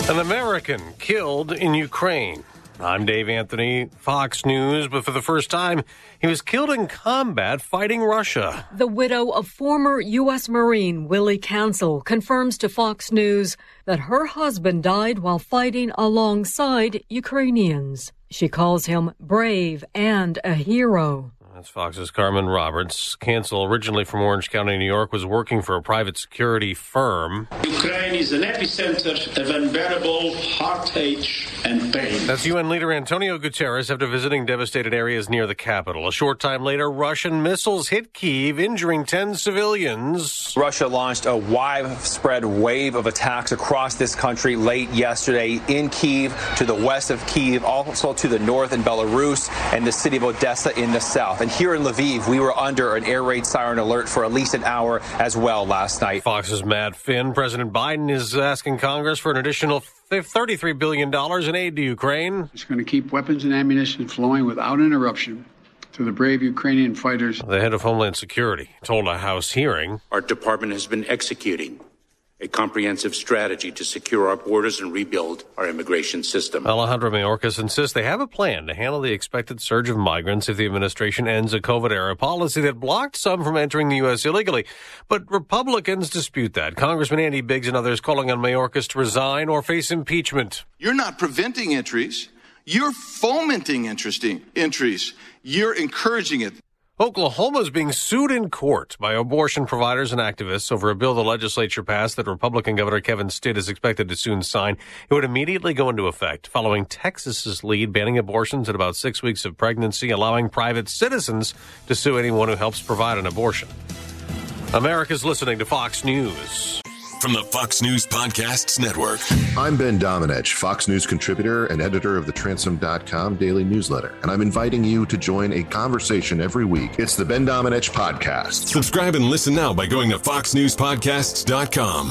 An American killed in Ukraine. I'm Dave Anthony, Fox News, but for the first time, he was killed in combat fighting Russia. The widow of former U.S. Marine Willie Cancel confirms to Fox News that her husband died while fighting alongside Ukrainians. She calls him brave and a hero. That's Fox's Carmen Roberts. Cancel, originally from Orange County, New York, was working for a private security firm. Ukraine is an epicenter of unbearable heartache and pain. That's UN leader Antonio Guterres after visiting devastated areas near the capital. A short time later, Russian missiles hit Kyiv, injuring 10 civilians. Russia launched a widespread wave of attacks across this country late yesterday in Kyiv, to the west of Kyiv, also to the north in Belarus, and the city of Odessa in the south. And here in Lviv, we were under an air raid siren alert for at least an hour as well last night. Fox's Matt Finn. President Biden is asking Congress for an additional $33 billion in aid to Ukraine. It's going to keep weapons and ammunition flowing without interruption to the brave Ukrainian fighters. The head of Homeland Security told a House hearing, our department has been executing a comprehensive strategy to secure our borders and rebuild our immigration system. Alejandro Mayorkas insists they have a plan to handle the expected surge of migrants if the administration ends a COVID-era policy that blocked some from entering the U.S. illegally. But Republicans dispute that. Congressman Andy Biggs and others calling on Mayorkas to resign or face impeachment. You're not preventing entries. You're fomenting entries. You're encouraging it. Oklahoma is being sued in court by abortion providers and activists over a bill the legislature passed that Republican Governor Kevin Stitt is expected to soon sign. It would immediately go into effect, following Texas's lead banning abortions at about 6 weeks of pregnancy, allowing private citizens to sue anyone who helps provide an abortion. America's listening to Fox News. From the Fox News Podcasts Network. I'm Ben Domenech, Fox News contributor and editor of the Transom.com daily newsletter, and I'm inviting you to join a conversation every week. It's the Ben Domenech Podcast. Subscribe and listen now by going to foxnewspodcasts.com.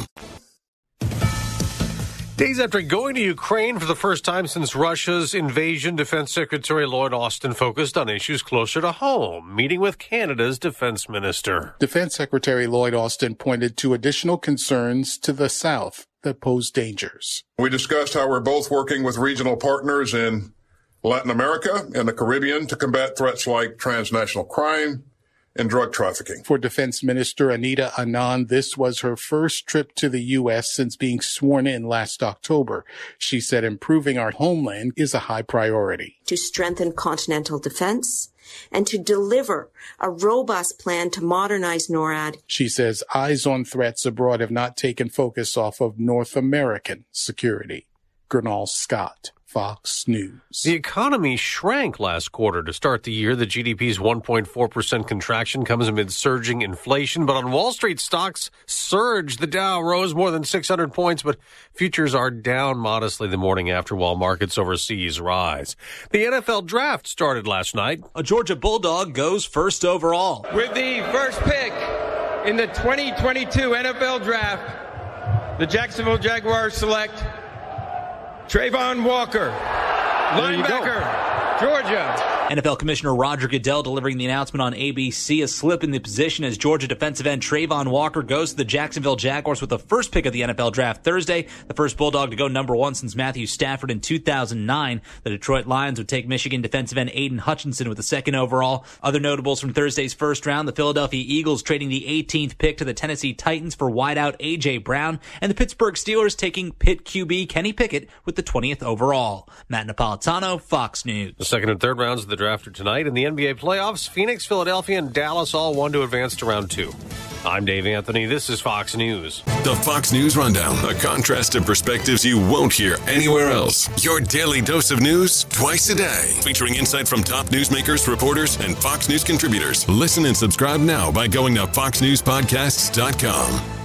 Days after going to Ukraine for the first time since Russia's invasion, Defense Secretary Lloyd Austin focused on issues closer to home, meeting with Canada's defense minister. Defense Secretary Lloyd Austin pointed to additional concerns to the south that pose dangers. We discussed how we're both working with regional partners in Latin America and the Caribbean to combat threats like transnational crime and drug trafficking. For Defense Minister Anita Anand, this was her first trip to the U.S. since being sworn in last October. She said improving our homeland is a high priority. To strengthen continental defense and to deliver a robust plan to modernize NORAD. She says eyes on threats abroad have not taken focus off of North American security. Gernal Scott, Fox News. The economy shrank last quarter to start the year. The GDP's 1.4% contraction comes amid surging inflation. But on Wall Street, stocks surged. The Dow rose more than 600 points, but futures are down modestly the morning after, while markets overseas rise. The NFL draft started last night. A Georgia Bulldog goes first overall. With the first pick in the 2022 NFL draft, the Jacksonville Jaguars select Trayvon Walker, linebacker, Georgia. NFL Commissioner Roger Goodell delivering the announcement on ABC. A slip in the position as Georgia defensive end Trayvon Walker goes to the Jacksonville Jaguars with the first pick of the NFL draft Thursday. The first Bulldog to go number one since Matthew Stafford in 2009. The Detroit Lions would take Michigan defensive end Aiden Hutchinson with the second overall. Other notables from Thursday's first round, the Philadelphia Eagles trading the 18th pick to the Tennessee Titans for wideout A.J. Brown, and the Pittsburgh Steelers taking Pitt QB Kenny Pickett with the 20th overall. Matt Napolitano, Fox News. The second and third rounds of the draft are tonight. In the NBA playoffs, Phoenix, Philadelphia, and Dallas all won to advance to round two. I'm Dave Anthony. This is Fox News. The Fox News Rundown, a contrast of perspectives you won't hear anywhere else. Your daily dose of news twice a day, featuring insight from top newsmakers, reporters, and Fox News contributors. Listen and subscribe now by going to foxnewspodcasts.com.